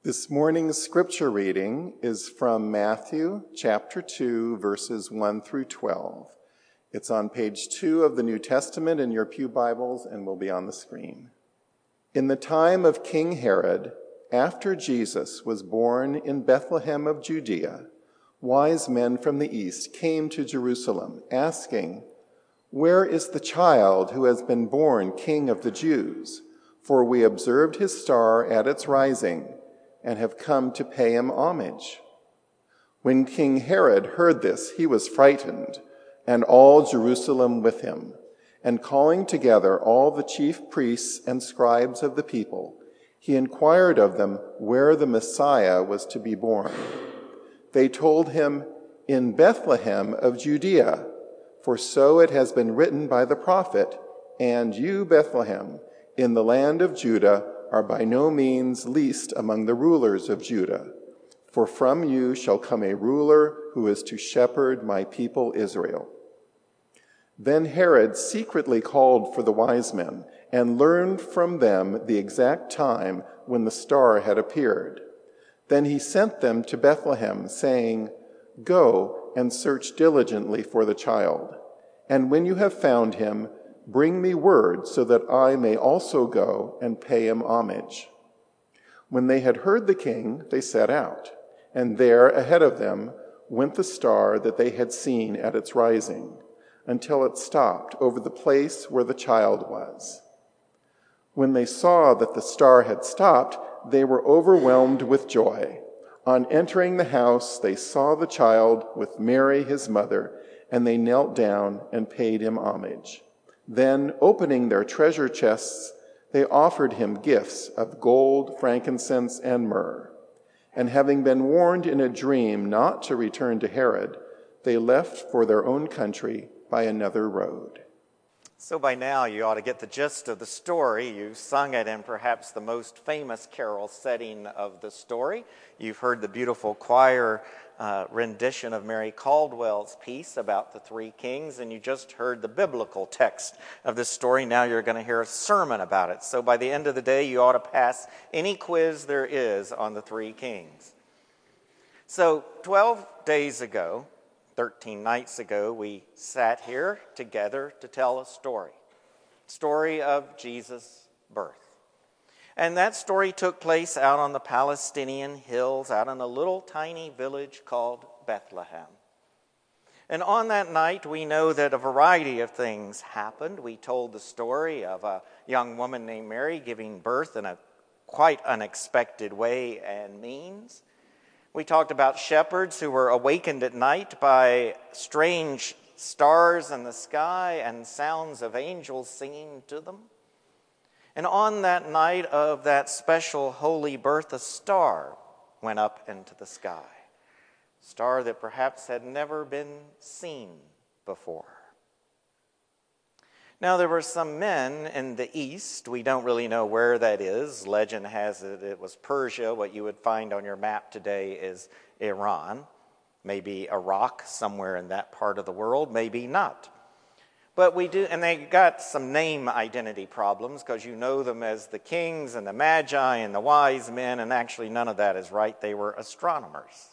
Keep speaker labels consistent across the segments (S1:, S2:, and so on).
S1: This morning's scripture reading is from Matthew chapter 2, verses 1 through 12. It's on page 2 of the New Testament in your pew Bibles and will be on the screen. In the time of King Herod, after Jesus was born in Bethlehem of Judea, wise men from the east came to Jerusalem, asking, "Where is the child who has been born King of the Jews? For we observed his star at its rising and have come to pay him homage." When King Herod heard this, he was frightened, and all Jerusalem with him. And calling together all the chief priests and scribes of the people, he inquired of them where the Messiah was to be born. They told him, "In Bethlehem of Judea, for so it has been written by the prophet, 'And you, Bethlehem, in the land of Judah, are by no means least among the rulers of Judah. For from you shall come a ruler who is to shepherd my people Israel.'" Then Herod secretly called for the wise men and learned from them the exact time when the star had appeared. Then he sent them to Bethlehem, saying, "Go and search diligently for the child, and when you have found him, bring me word so that I may also go and pay him homage." When they had heard the king, they set out, and there ahead of them went the star that they had seen at its rising, until it stopped over the place where the child was. When they saw that the star had stopped, they were overwhelmed with joy. On entering the house, they saw the child with Mary, his mother, and they knelt down and paid him homage. Then, opening their treasure chests, they offered him gifts of gold, frankincense, and myrrh. And having been warned in a dream not to return to Herod, they left for their own country by another road.
S2: So by now you ought to get the gist of the story. You've sung it in perhaps the most famous carol setting of the story. You've heard the beautiful choir rendition of Mary Caldwell's piece about the three kings, and you just heard the biblical text of this story. Now you're going to hear a sermon about it. So by the end of the day, you ought to pass any quiz there is on the three kings. So 12 days ago, 13 nights ago, we sat here together to tell a story of Jesus' birth. And that story took place out on the Palestinian hills, out in a little tiny village called Bethlehem. And on that night, we know that a variety of things happened. We told the story of a young woman named Mary giving birth in a quite unexpected way and means. We talked about shepherds who were awakened at night by strange stars in the sky and sounds of angels singing to them. And on that night of that special holy birth, a star went up into the sky. A star that perhaps had never been seen before. Now, there were some men in the east. We don't really know where that is. Legend has it it was Persia. What you would find on your map today is Iran. Maybe Iraq, somewhere in that part of the world. Maybe not. But we do, and they got some name identity problems because you know them as the kings and the magi and the wise men, and actually none of that is right. They were astronomers.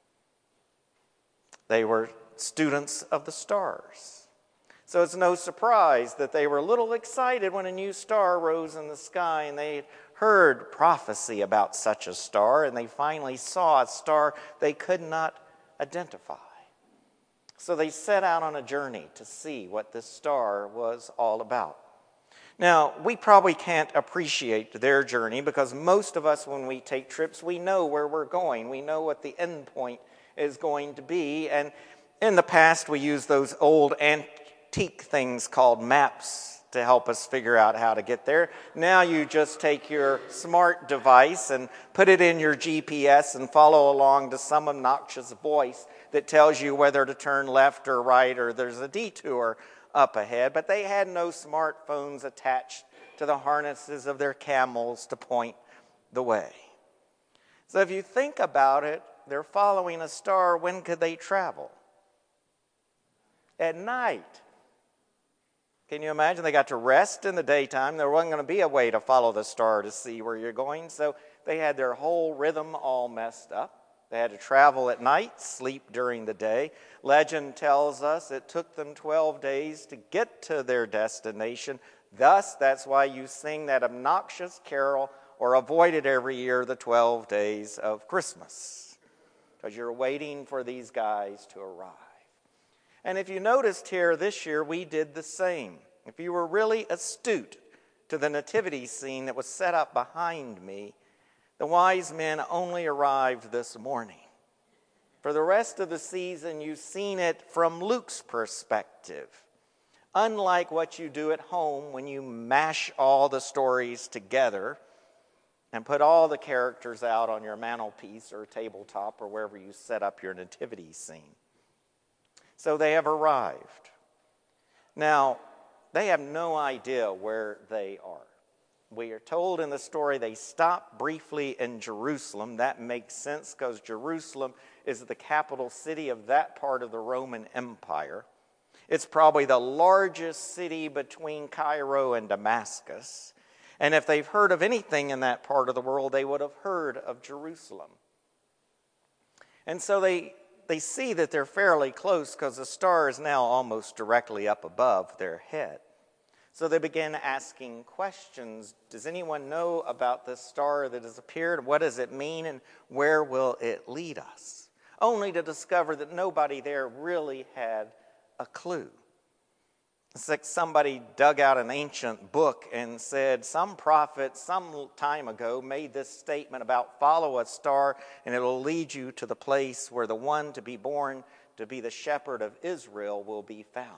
S2: They were students of the stars. So it's no surprise that they were a little excited when a new star rose in the sky, and they heard prophecy about such a star, and they finally saw a star they could not identify. So they set out on a journey to see what this star was all about. Now, we probably can't appreciate their journey because most of us, when we take trips, we know where we're going. We know what the end point is going to be. And in the past, we used those old antique things called maps to help us figure out how to get there. Now you just take your smart device and put it in your GPS and follow along to some obnoxious voice that tells you whether to turn left or right or there's a detour up ahead. But they had no smartphones attached to the harnesses of their camels to point the way. So if you think about it, they're following a star. When could they travel? At night. Can you imagine? They got to rest in the daytime. There wasn't going to be a way to follow the star to see where you're going. So They had their whole rhythm all messed up. They had to travel at night, sleep during the day. Legend tells us it took them 12 days to get to their destination. Thus, that's why you sing that obnoxious carol or avoid it every year, the 12 days of Christmas, because you're waiting for these guys to arrive. And if you noticed here this year, we did the same. If you were really astute to the nativity scene that was set up behind me, the wise men only arrived this morning. For the rest of the season, you've seen it from Luke's perspective. Unlike what you do at home when you mash all the stories together and put all the characters out on your mantelpiece or tabletop or wherever you set up your nativity scene. So they have arrived. Now, they have no idea where they are. We are told in the story they stopped briefly in Jerusalem. That makes sense because Jerusalem is the capital city of that part of the Roman Empire. It's probably the largest city between Cairo and Damascus. And if they've heard of anything in that part of the world, they would have heard of Jerusalem. And so they see that they're fairly close because the star is now almost directly up above their head. So they begin asking questions. Does anyone know about this star that has appeared? What does it mean and where will it lead us? Only to discover that nobody there really had a clue. It's like somebody dug out an ancient book and said some prophet some time ago made this statement about follow a star and it'll lead you to the place where the one to be born to be the shepherd of Israel will be found.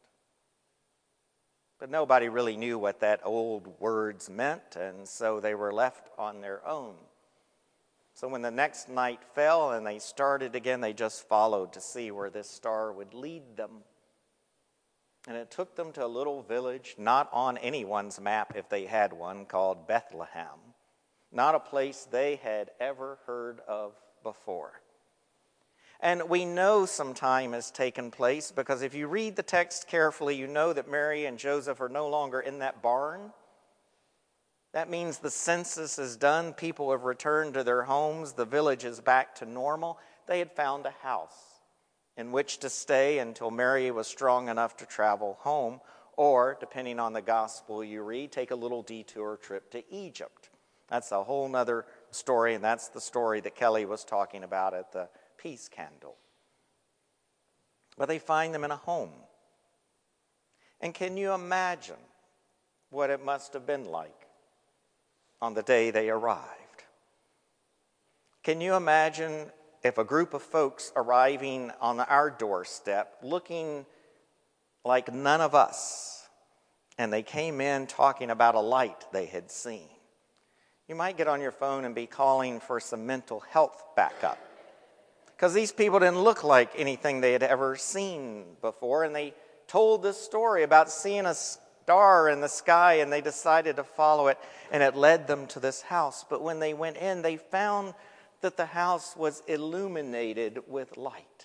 S2: But nobody really knew what that old words meant, and so they were left on their own. So when the next night fell and they started again, they just followed to see where this star would lead them. And it took them to a little village, not on anyone's map if they had one, called Bethlehem. Not a place they had ever heard of before. And we know some time has taken place because if you read the text carefully, you know that Mary and Joseph are no longer in that barn. That means the census is done. People have returned to their homes. The village is back to normal. They had found a house in which to stay until Mary was strong enough to travel home, or, depending on the gospel you read, take a little detour trip to Egypt. That's a whole other story, and that's the story that Kelly was talking about at the Peace Candle. But they find them in a home. And can you imagine what it must have been like on the day they arrived? Can you imagine if a group of folks arriving on our doorstep looking like none of us, and they came in talking about a light they had seen? You might get on your phone and be calling for some mental health backup, because these people didn't look like anything they had ever seen before, and they told this story about seeing a star in the sky, and they decided to follow it, and it led them to this house. But when they went in, they found that the house was illuminated with light.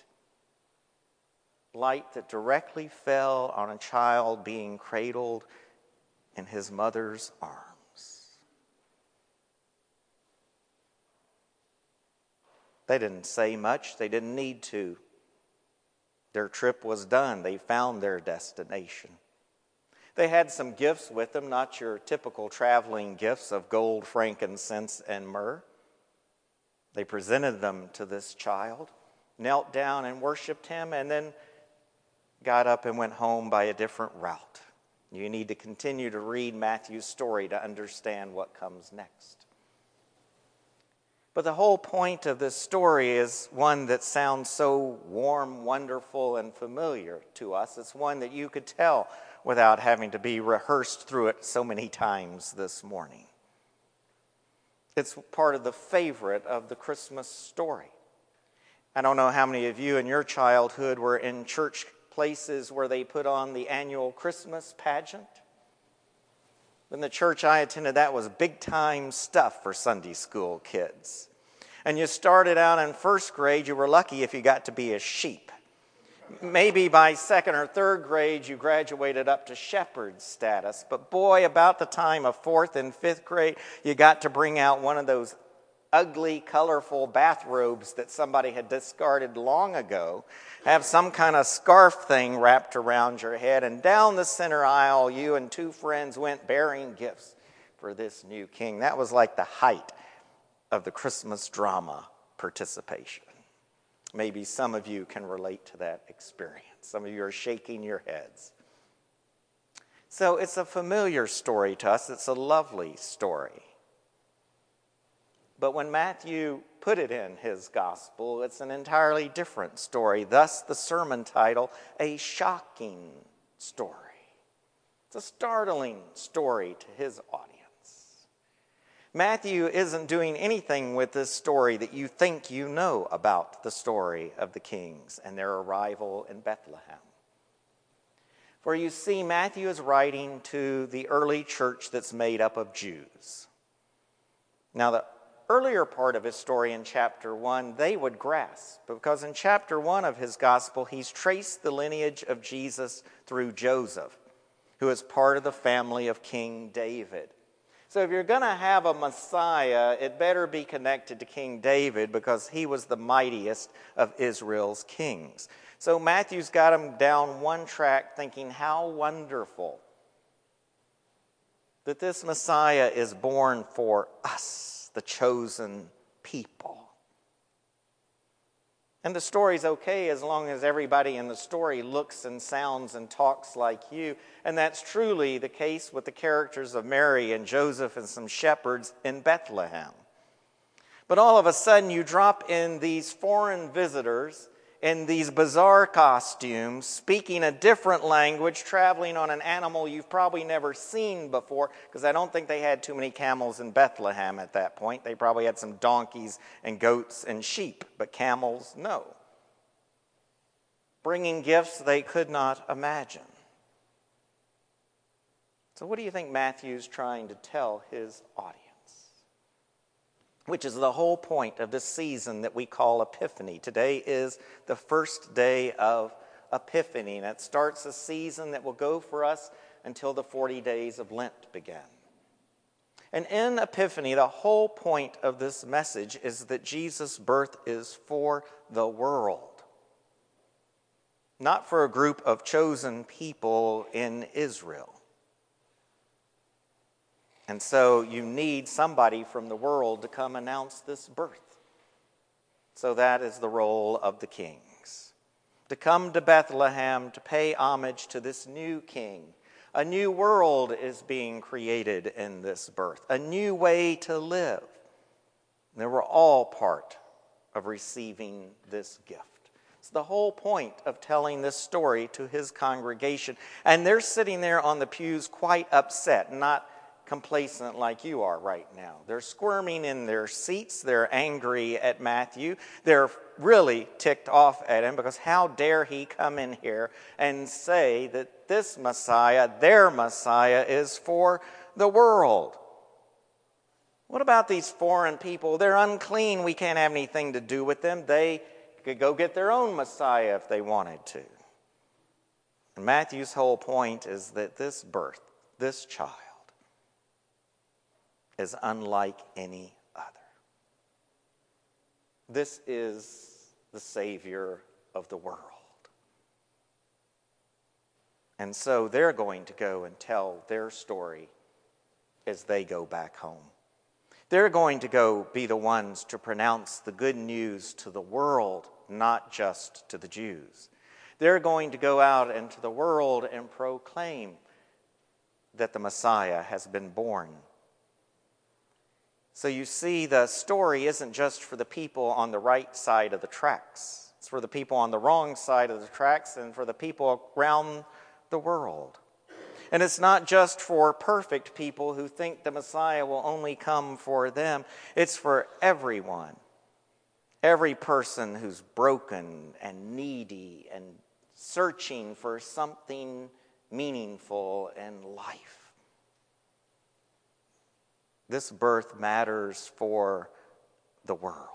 S2: Light that directly fell on a child being cradled in his mother's arms. They didn't say much. They didn't need to. Their trip was done. They found their destination. They had some gifts with them, not your typical traveling gifts of gold, frankincense, and myrrh. They presented them to this child, knelt down and worshiped him, and then got up and went home by a different route. You need to continue to read Matthew's story to understand what comes next. But the whole point of this story is one that sounds so warm, wonderful, and familiar to us. It's one that you could tell without having to be rehearsed through it so many times this morning. It's part of the favorite of the Christmas story. I don't know how many of you in your childhood were in church places where they put on the annual Christmas pageant. In the church I attended, that was big-time stuff for Sunday school kids. And you started out in first grade, you were lucky if you got to be a sheep. Maybe by second or third grade, you graduated up to shepherd status. But boy, about the time of fourth and fifth grade, you got to bring out one of those ugly, colorful bathrobes that somebody had discarded long ago, have some kind of scarf thing wrapped around your head, and down the center aisle, you and two friends went bearing gifts for this new king. That was like the height of the Christmas drama participation. Maybe some of you can relate to that experience. Some of you are shaking your heads. So it's a familiar story to us. It's a lovely story. But when Matthew put it in his gospel, it's an entirely different story. Thus, the sermon title, A Shocking Story. It's a startling story to his audience. Matthew isn't doing anything with this story that you think you know about the story of the kings and their arrival in Bethlehem. For you see, Matthew is writing to the early church that's made up of Jews. Now, the earlier part of his story in chapter 1, they would grasp, because in chapter 1 of his gospel, he's traced the lineage of Jesus through Joseph, who is part of the family of King David. So if you're going to have a Messiah, it better be connected to King David, because he was the mightiest of Israel's kings. So Matthew's got him down one track thinking, how wonderful that this Messiah is born for us, the chosen people. And the story's okay as long as everybody in the story looks and sounds and talks like you. And that's truly the case with the characters of Mary and Joseph and some shepherds in Bethlehem. But all of a sudden you drop in these foreign visitors in these bizarre costumes, speaking a different language, traveling on an animal you've probably never seen before, because I don't think they had too many camels in Bethlehem at that point. They probably had some donkeys and goats and sheep, but camels, no. Bringing gifts they could not imagine. So what do you think Matthew's trying to tell his audience? Which is the whole point of this season that we call Epiphany. Today is the first day of Epiphany, and it starts a season that will go for us until the 40 days of Lent begin. And in Epiphany, the whole point of this message is that Jesus' birth is for the world, not for a group of chosen people in Israel. And so you need somebody from the world to come announce this birth. So that is the role of the kings. To come to Bethlehem to pay homage to this new king. A new world is being created in this birth. A new way to live. And they were all part of receiving this gift. It's the whole point of telling this story to his congregation. And they're sitting there on the pews quite upset, not complacent like you are right now. They're squirming in their seats. They're angry at Matthew. They're really ticked off at him, because how dare he come in here and say that this Messiah, their Messiah, is for the world. What about these foreign people? They're unclean. We can't have anything to do with them. They could go get their own Messiah if they wanted to. And Matthew's whole point is that this birth, this child, is unlike any other. This is the Savior of the world. And so they're going to go and tell their story as they go back home. They're going to go be the ones to pronounce the good news to the world, not just to the Jews. They're going to go out into the world and proclaim that the Messiah has been born. So you see, the story isn't just for the people on the right side of the tracks. It's for the people on the wrong side of the tracks and for the people around the world. And it's not just for perfect people who think the Messiah will only come for them. It's for everyone. Every person who's broken and needy and searching for something meaningful in life. This birth matters for the world.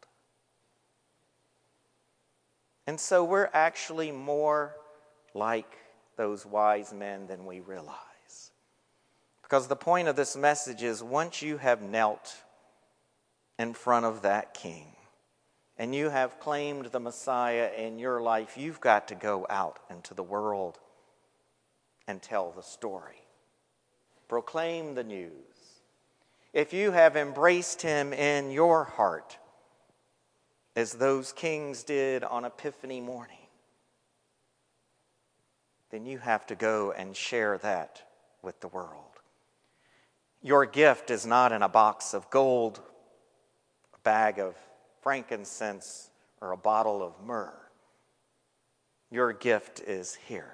S2: And so we're actually more like those wise men than we realize. Because the point of this message is, once you have knelt in front of that king, and you have claimed the Messiah in your life, you've got to go out into the world and tell the story. Proclaim the news. If you have embraced him in your heart, as those kings did on Epiphany morning, then you have to go and share that with the world. Your gift is not in a box of gold, a bag of frankincense, or a bottle of myrrh. Your gift is here.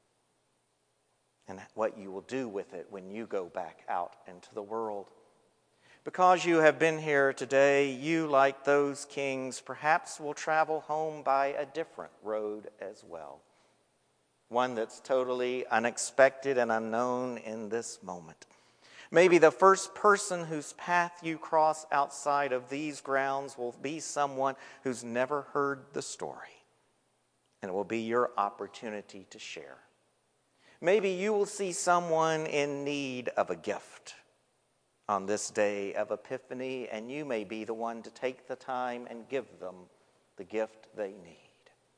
S2: And what you will do with it when you go back out into the world. Because you have been here today, you, like those kings, perhaps will travel home by a different road as well. One that's totally unexpected and unknown in this moment. Maybe the first person whose path you cross outside of these grounds will be someone who's never heard the story. And it will be your opportunity to share. Maybe you will see someone in need of a gift on this day of Epiphany, and you may be the one to take the time and give them the gift they need.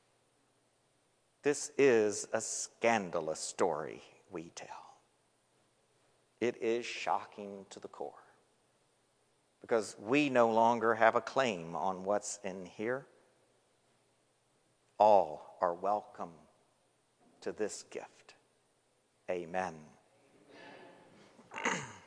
S2: This is a scandalous story we tell. It is shocking to the core, because we no longer have a claim on what's in here. All are welcome to this gift. Amen.